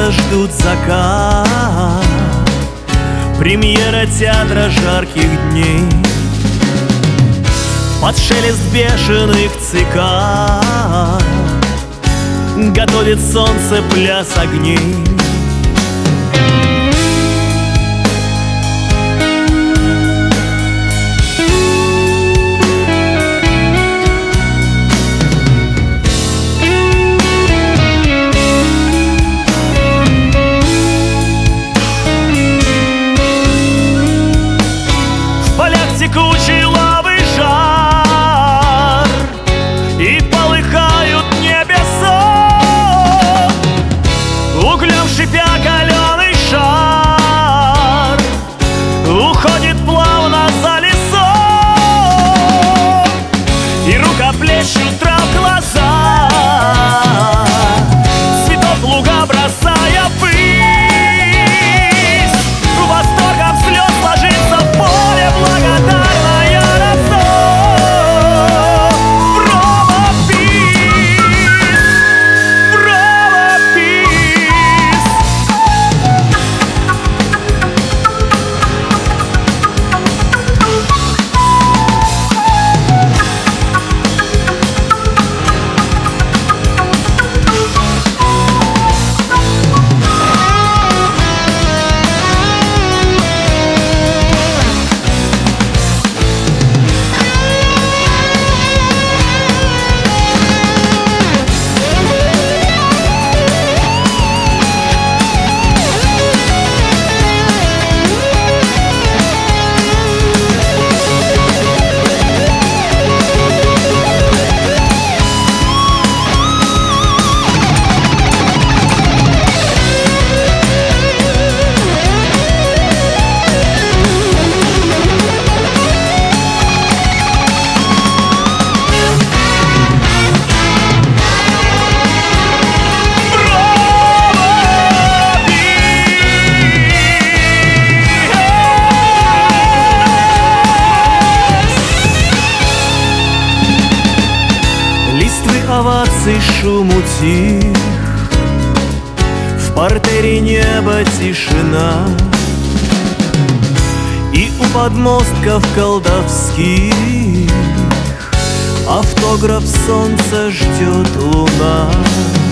Ребята ждут закат, премьера театра жарких дней. Под шелест бешеных цикад готовит солнце пляс огней. Текучий лавы жар, и полыхают небеса. Углем шипя каленый шар уходит плавно за лесом, и рукоплещут трав глаза, цветов луга бросая ввысь. Восторгом слез ложится в поле благодарность. Оваций шум утих, в партере неба тишина, и у подмостков колдовских автограф солнца ждет луна.